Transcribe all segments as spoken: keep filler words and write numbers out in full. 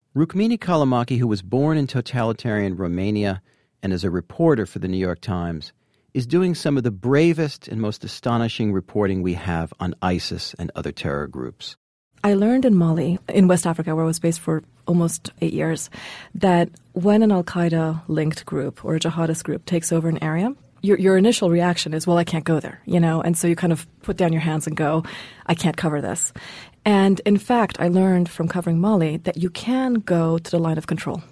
Rukmini Callimachi, who was born in totalitarian Romania and is a reporter for the New York Times, is doing some of the bravest and most astonishing reporting we have on ISIS and other terror groups. I learned in Mali, in West Africa, where I was based for almost eight years, that when an al-Qaeda-linked group or a jihadist group takes over an area, your your initial reaction is, well, I can't go there, you know, and so you kind of put down your hands and go, I can't cover this. And in fact, I learned from covering Mali that you can go to the line of control,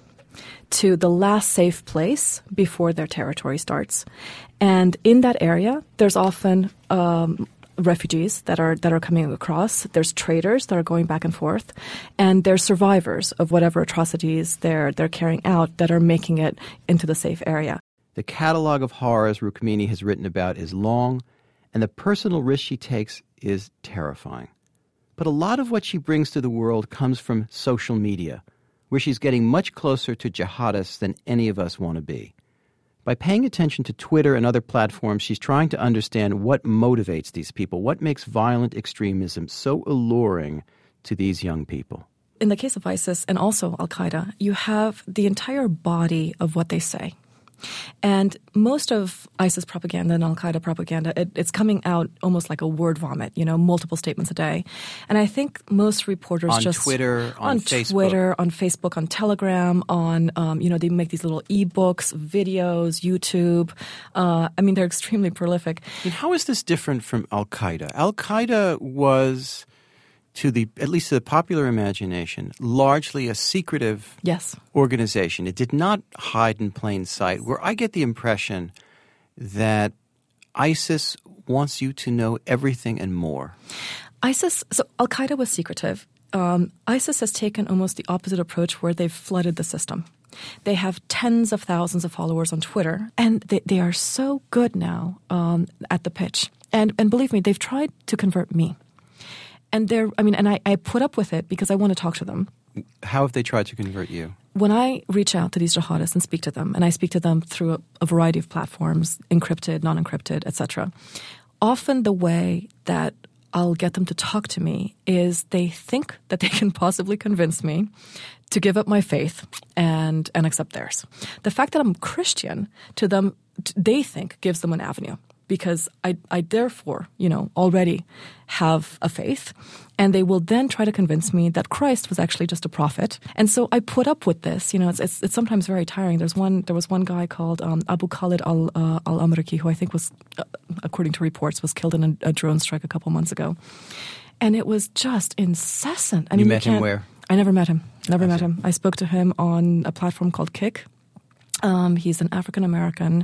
to the last safe place before their territory starts. And in that area, there's often um, refugees that are that are coming across. There's traders that are going back and forth, and there's survivors of whatever atrocities they're they're carrying out that are making it into the safe area. The catalog of horrors Rukmini has written about is long, and the personal risk she takes is terrifying. But a lot of what she brings to the world comes from social media, where she's getting much closer to jihadists than any of us want to be. By paying attention to Twitter and other platforms, she's trying to understand what motivates these people, what makes violent extremism so alluring to these young people. In the case of ISIS and also al-Qaeda, you have the entire body of what they say. And most of ISIS propaganda and al-Qaeda propaganda, it, it's coming out almost like a word vomit, you know, multiple statements a day. And I think most reporters on just... Twitter, on, on Facebook. Twitter, on Facebook, on Telegram, on, um, you know, they make these little e-books, videos, YouTube. Uh, I mean, they're extremely prolific. And how is this different from al-Qaeda? Al-Qaeda was, to the at least to the popular imagination, largely a secretive yes. organization. It did not hide in plain sight, where I get the impression that ISIS wants you to know everything and more. ISIS, so al-Qaeda was secretive. Um, ISIS has taken almost the opposite approach, where they've flooded the system. They have tens of thousands of followers on Twitter, and they, they are so good now um, at the pitch. And, and believe me, they've tried to convert me. And they're, I mean, and I, I put up with it because I want to talk to them. How have they tried to convert you? When I reach out to these jihadists and speak to them, and I speak to them through a, a variety of platforms, encrypted, non-encrypted, et cetera, often the way that I'll get them to talk to me is they think that they can possibly convince me to give up my faith and, and accept theirs. The fact that I'm Christian, to them, they think gives them an avenue. Because I, I therefore, you know, already have a faith, and they will then try to convince me that Christ was actually just a prophet. And so I put up with this. You know, it's it's, it's sometimes very tiring. There's one. There was one guy called um, Abu Khalid al uh, al Amriki, who I think was, uh, according to reports, was killed in a, a drone strike a couple months ago, and it was just incessant. I you mean, met you him where? I never met him. Never That's met him. I spoke to him on a platform called Kick. Um, he's an African American.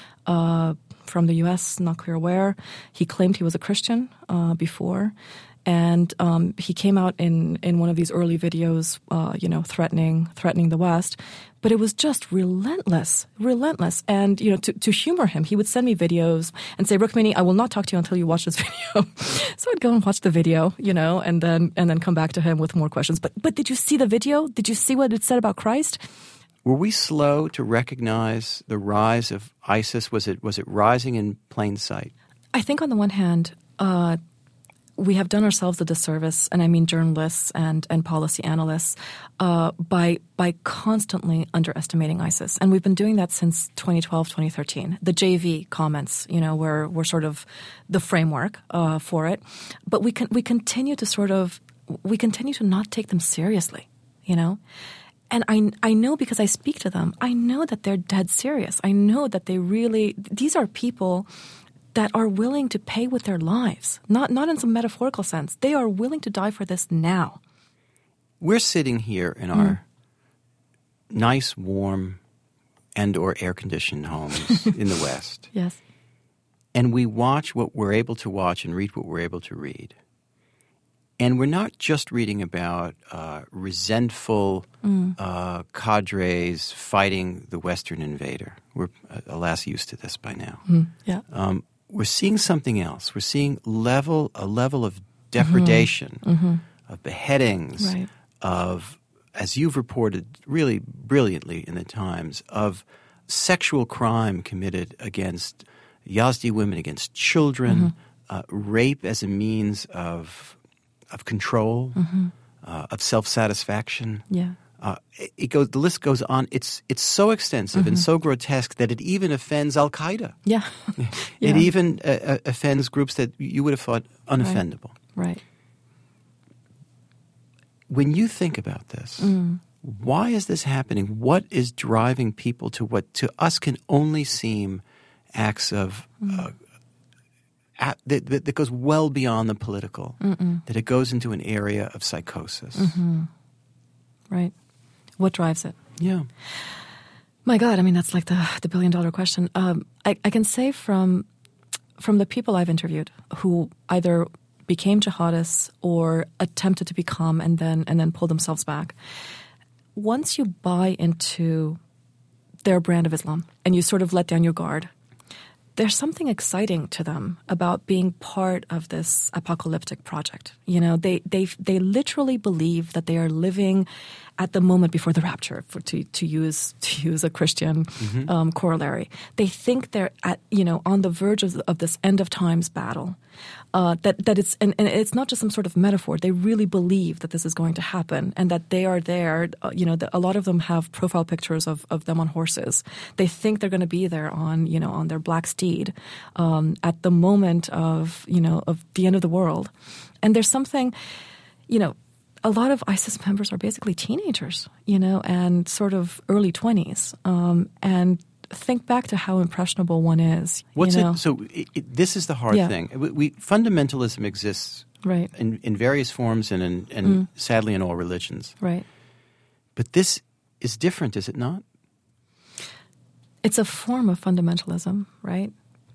Uh, from the U S, not clear where. He claimed he was a Christian uh, before, and um, he came out in, in one of these early videos, uh, you know, threatening threatening the West. But it was just relentless, relentless. And, you know, to, to humor him, he would send me videos and say, Rukmini, I will not talk to you until you watch this video. So I'd go and watch the video, you know, and then and then come back to him with more questions. But but did you see the video? Did you see what it said about Christ? Were we slow to recognize the rise of ISIS? Was it was it rising in plain sight? I think on the one hand, uh, we have done ourselves a disservice, and I mean journalists and, and policy analysts, uh, by by constantly underestimating ISIS. And we've been doing that since twenty twelve, twenty thirteen. The J V comments, you know, were, were sort of the framework uh, for it. But we can, we continue to sort of, we continue to not take them seriously, you know? And I, I know because I speak to them, I know that they're dead serious. I know that they really, these are people that are willing to pay with their lives, not not in some metaphorical sense. They are willing to die for this now. We're sitting here in our mm. nice, warm, and or air-conditioned homes in the West. Yes. And we watch what we're able to watch and read what we're able to read. And we're not just reading about uh, resentful mm. uh, cadres fighting the Western invader. We're, uh, alas, used to this by now. Mm. Yeah. Um, we're seeing something else. We're seeing level a level of depredation, mm-hmm. of beheadings, right. of, as you've reported really brilliantly in the Times, of sexual crime committed against Yazdi women, against children, mm-hmm. uh, rape as a means of of control, mm-hmm. uh, of self-satisfaction, yeah. Uh, it, it goes. The list goes on. It's it's so extensive mm-hmm. and so grotesque that it even offends Al Qaeda. Yeah, it yeah. even uh, offends groups that you would have thought unoffendable. Right. right. When you think about this, mm. why is this happening? What is driving people to what to us can only seem acts of mm. uh, at, that, that goes well beyond the political? Mm-mm. That it goes into an area of psychosis. Mm-hmm. Right. What drives it? Yeah. My God, I mean, that's like the, the billion dollar question. Um, I, I can say from from the people I've interviewed who either became jihadists or attempted to become and then and then pulled themselves back, once you buy into their brand of Islam and you sort of let down your guard, there's something exciting to them about being part of this apocalyptic project. You know, they they they literally believe that they are living at the moment before the rapture, for, to to use to use a Christian mm-hmm. um, corollary. They think they're at you know on the verge of, of this end of times battle. Uh, that that it's and, and it's not just some sort of metaphor. They really believe that this is going to happen and that they are there. Uh, you know, the, a lot of them have profile pictures of, of them on horses. They think they're going to be there on you know on their black steed um, at the moment of you know of the end of the world. And there's something, you know, a lot of ISIS members are basically teenagers, you know, and sort of early twenties, um, and. Think back to how impressionable one is. What's you know? it? So it, it, this is the hard yeah. thing. We, we, fundamentalism exists right. in, in various forms and, in, and mm. sadly in all religions. Right. But this is different, is it not? It's a form of fundamentalism, right?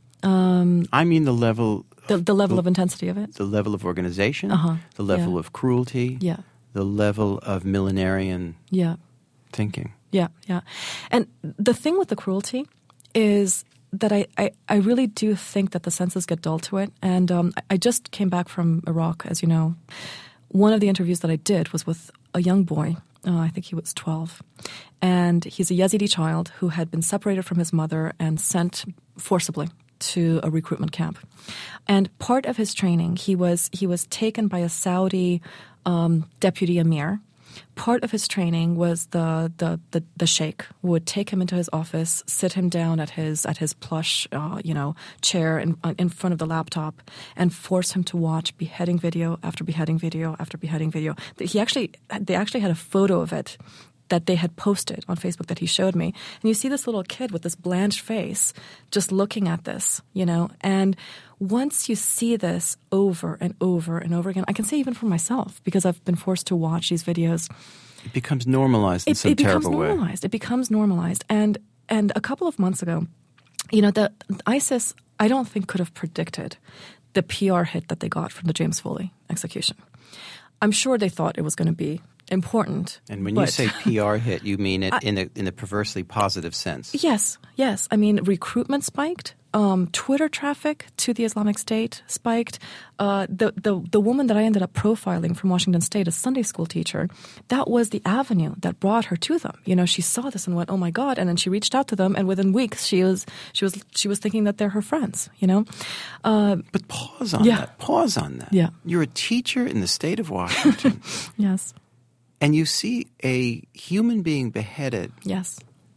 Um, I mean the level... The, the level the, of intensity of it. The level of organization, uh-huh. the level yeah. of cruelty, yeah. the level of millenarian yeah. thinking. Yeah, yeah. And the thing with the cruelty is that I, I, I really do think that the senses get dull to it. And um, I just came back from Iraq, as you know. One of the interviews that I did was with a young boy. Uh, I think he was twelve. And he's a Yazidi child who had been separated from his mother and sent forcibly to a recruitment camp. And part of his training, he was he was taken by a Saudi um, deputy emir. Part of his training was the, the, the, the sheikh would take him into his office, sit him down at his at his plush, uh, you know, chair in in front of the laptop, and force him to watch beheading video after beheading video after beheading video. He actually they actually had a photo of it that they had posted on Facebook that he showed me. And you see this little kid with this blanched face just looking at this, you know. And once you see this over and over and over again, I can say even for myself, because I've been forced to watch these videos. It becomes normalized in it, some it terrible becomes way. Normalized. It becomes normalized. And and a couple of months ago, you know, the ISIS, I don't think could have predicted the P R hit that they got from the James Foley execution. I'm sure they thought it was going to be important. And when but, you say P R hit, you mean it I, in a in a perversely positive sense. Yes, yes. I mean, recruitment spiked. Um, Twitter traffic to the Islamic State spiked. Uh, the, the the woman that I ended up profiling from Washington State, a Sunday school teacher, that was the avenue that brought her to them. You know, she saw this and went, "Oh my God!" And then she reached out to them, and within weeks, she was she was she was thinking that they're her friends. You know, uh, but pause on yeah. that. Pause on that. Yeah, you're a teacher in the state of Washington. Yes. And you see a human being beheaded. Yes.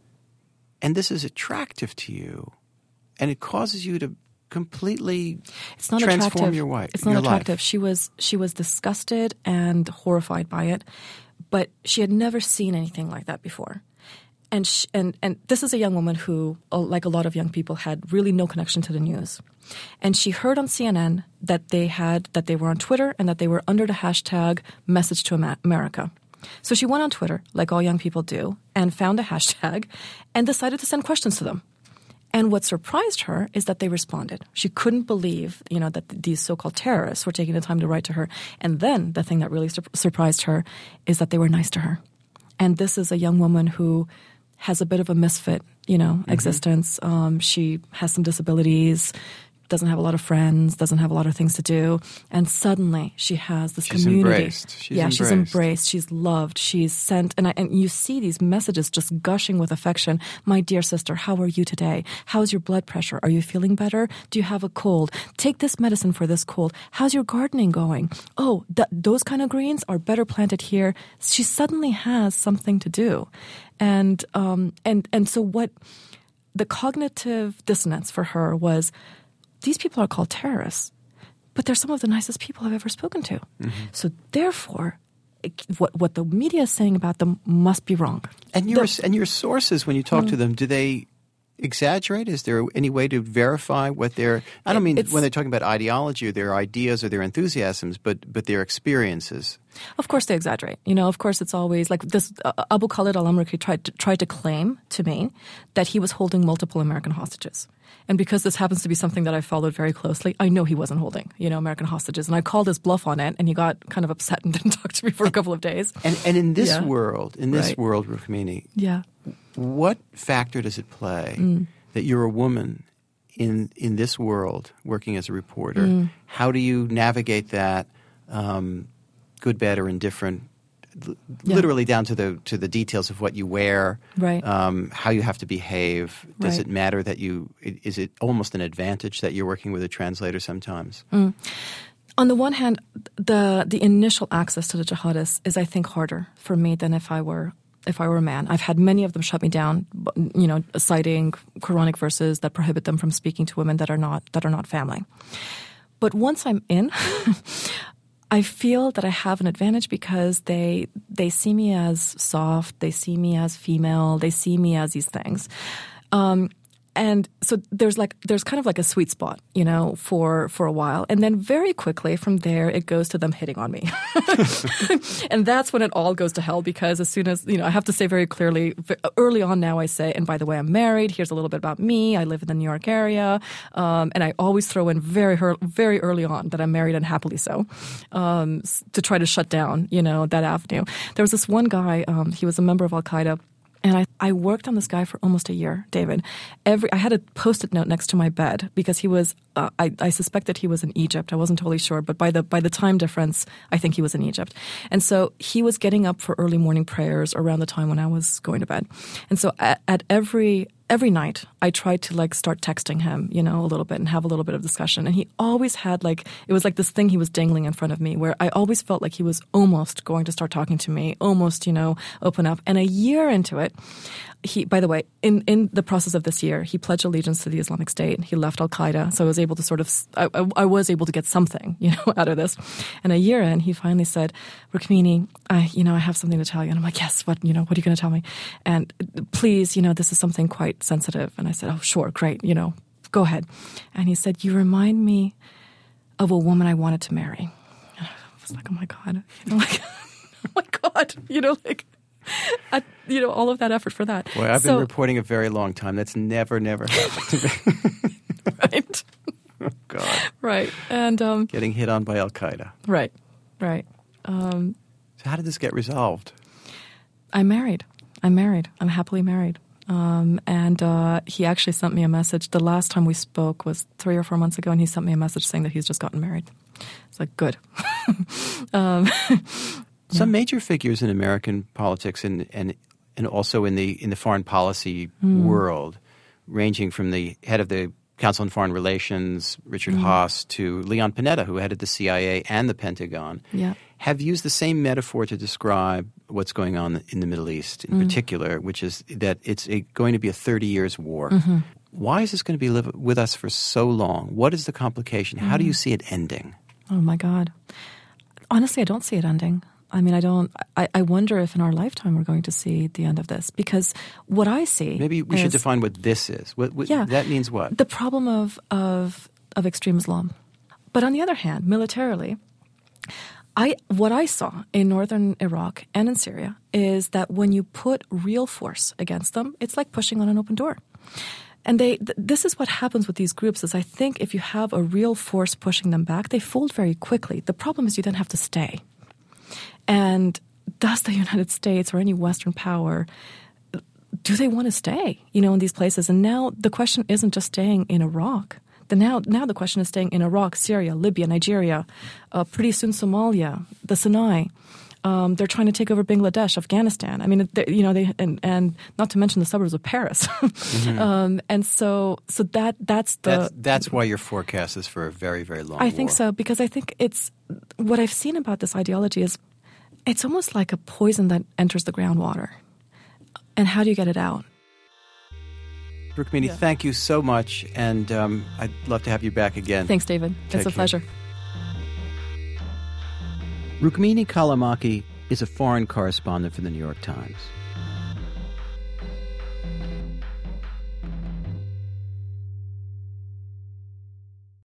And this is attractive to you. And it causes you to completely it's not transform attractive. your life. It's not your attractive. Life. She was she was disgusted and horrified by it, but she had never seen anything like that before. And she, and and this is a young woman who, like a lot of young people, had really no connection to the news. And she heard on C N N that they had that they were on Twitter and that they were under the hashtag Message to America. So she went on Twitter, like all young people do, and found a hashtag and decided to send questions to them. And what surprised her is that they responded. She couldn't believe, you know, that these so-called terrorists were taking the time to write to her. And then the thing that really sur- surprised her is that they were nice to her. And this is a young woman who has a bit of a misfit, you know, mm-hmm. existence. Um, she has some disabilities. doesn't have a lot of friends, doesn't have a lot of things to do, and suddenly she has this she's community. Embraced. She's yeah, embraced. she's embraced. She's loved. She's sent, and I, and you see these messages just gushing with affection. My dear sister, how are you today? How's your blood pressure? Are you feeling better? Do you have a cold? Take this medicine for this cold. How's your gardening going? Oh, th- those kind of greens are better planted here. She suddenly has something to do, and um, and and so what? The cognitive dissonance for her was, these people are called terrorists, but they're some of the nicest people I've ever spoken to. Mm-hmm. So therefore, it, what what the media is saying about them must be wrong. And your the, and your sources, when you talk mm. to them, do they exaggerate? Is there any way to verify what their? I don't mean it's, when they're talking about ideology or their ideas or their enthusiasms, but but their experiences. Of course, they exaggerate. You know, of course, it's always like this. Uh, Abu Khalid al-Amriki tried to, tried to claim to me that he was holding multiple American hostages. And because this happens to be something that I followed very closely, I know he wasn't holding, you know, American hostages. And I called his bluff on it, and he got kind of upset and didn't talk to me for a couple of days. And and in this yeah. world, in this right. world, Rukmini, yeah. what factor does it play mm. that you're a woman in in this world working as a reporter? Mm. How do you navigate that, um, good, bad, or indifferent? Yeah. Literally down to the to the details of what you wear, right? Um, how you have to behave. Does right. it matter that you? Is it almost an advantage that you're working with a translator sometimes? Mm. On the one hand, the the initial access to the jihadists is, I think, harder for me than if I were if I were a man. I've had many of them shut me down, you know, citing Quranic verses that prohibit them from speaking to women that are not that are not family. But once I'm in. I feel that I have an advantage because they they see me as soft, they see me as female, they see me as these things. Um, and so there's like there's kind of like a sweet spot, you know, for for a while. And then very quickly from there it goes to them hitting on me. And that's when it all goes to hell, because as soon as, you know, I have to say very clearly, early on now I say, and by the way, I'm married, here's a little bit about me, I live in the New York area, um, and I always throw in very very early on that I'm married and happily so, um, to try to shut down, you know, that avenue. There was this one guy, um, he was a member of Al-Qaeda. And I, I worked on this guy for almost a year, David. Every I had a Post-it note next to my bed because he was, uh, I, I suspected he was in Egypt. I wasn't totally sure, but by the by the time difference, I think he was in Egypt. And so he was getting up for early morning prayers around the time when I was going to bed. And so at, at every every night, I tried to like start texting him, you know, a little bit and have a little bit of discussion. And he always had like, it was like this thing he was dangling in front of me where I always felt like he was almost going to start talking to me, almost, you know, open up. And a year into it, he, by the way, in, in the process of this year, he pledged allegiance to the Islamic State. He left Al-Qaeda. So I was able to sort of, I, I, I was able to get something, you know, out of this. And a year in, he finally said, Rukmini, I, you know, I have something to tell you. And I'm like, yes, what, you know, what are you going to tell me? And please, you know, this is something quite sensitive. And I said, oh, sure, great, you know, go ahead. And he said, you remind me of a woman I wanted to marry. And I was like, oh my God, you know, like, oh my God, you know, like, I, you know, all of that effort for that. Boy, I've so, been reporting a very long time. That's never, never happened to me. Right. Oh, God. Right. And um, getting hit on by Al-Qaeda. Right. Right. Um, so how did this get resolved? I'm married. I'm married. I'm happily married. Um, and uh, he actually sent me a message. The last time we spoke was three or four months ago, and he sent me a message saying that he's just gotten married. It's like, good. um, Some yeah. major figures in American politics and and and also in the in the foreign policy mm. world, ranging from the head of the Council on Foreign Relations, Richard mm. Haass, to Leon Panetta, who headed the C I A and the Pentagon, yeah. have used the same metaphor to describe what's going on in the Middle East in mm. particular, which is that it's a, going to be a thirty years war. Mm-hmm. Why is this going to be live with us for so long? What is the complication? Mm. How do you see it ending? Oh, my God. Honestly, I don't see it ending. I mean, I don't, I, I wonder if in our lifetime we're going to see the end of this, because what I see Maybe we is, should define what this is. What, what, yeah, that means what? The problem of, of, of extreme Islam. But on the other hand, militarily, I, what I saw in northern Iraq and in Syria is that when you put real force against them, it's like pushing on an open door. And they, th- this is what happens with these groups is I think if you have a real force pushing them back, they fold very quickly. The problem is you then have to stay. And does the United States or any Western power, do they want to stay, you know, in these places? And now the question isn't just staying in Iraq. Then now, now the question is staying in Iraq, Syria, Libya, Nigeria, uh, pretty soon Somalia, the Sinai. Um, they're trying to take over Bangladesh, Afghanistan. I mean, you know, they and, and not to mention the suburbs of Paris. mm-hmm. um, and so, so that that's the that's, that's why your forecast is for a very, very long. I think war. so, because I think it's what I've seen about this ideology is it's almost like a poison that enters the groundwater. And how do you get it out? Rukmini, yeah. thank you so much, and um, I'd love to have you back again. Thanks, David. Take it's a care. pleasure. Rukmini Callimachi is a foreign correspondent for the New York Times.